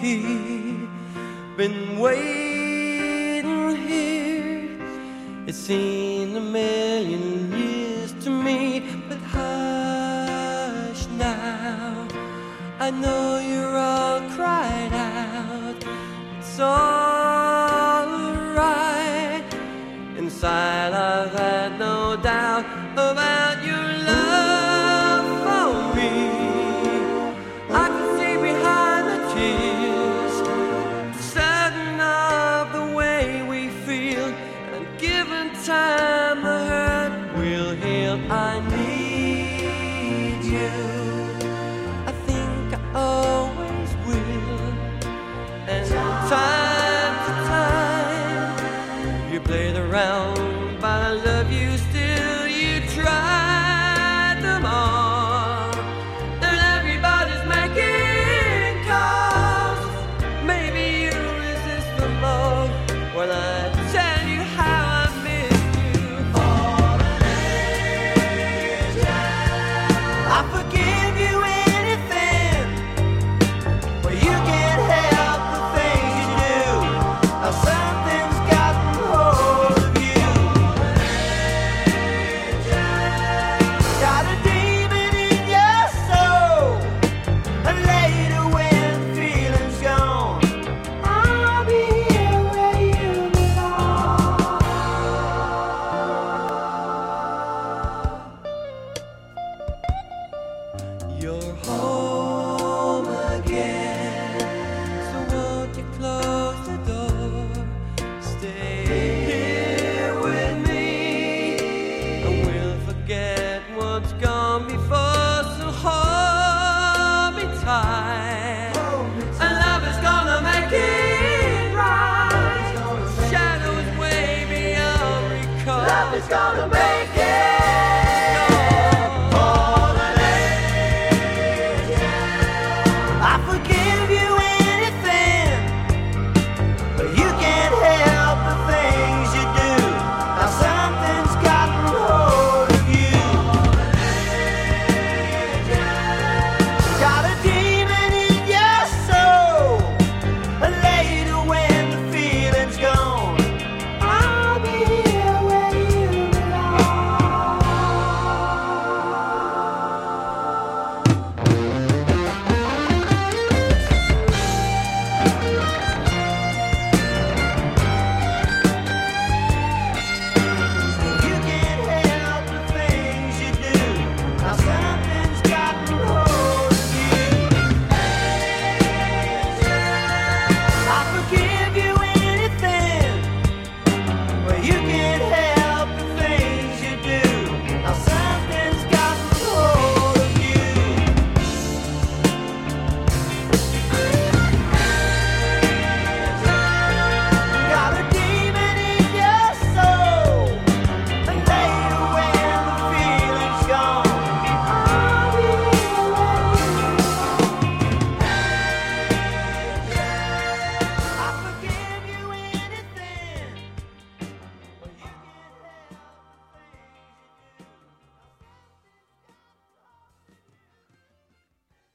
key. Been waiting here, it seemed a million years to me. But hush now, I know you're all cried out. It's all right. Inside I've had no doubt about your love for me. I can see behind the tears, certain of the way we feel, and given time the hurt will heal. I need you, I think I always will, and time to time you play the round, but I love you still. You tried them all, and everybody's making calls. Maybe you resist them more when I tell you how I miss you. For an angel, I forgive you anything, but you can't help the things you do. Now something's gotten hold of you. Got a demon in your soul, and later when feeling's gone, I'll be here where you belong. You're home again, so won't you close the door? Stay here with me, and we'll forget what's gone before.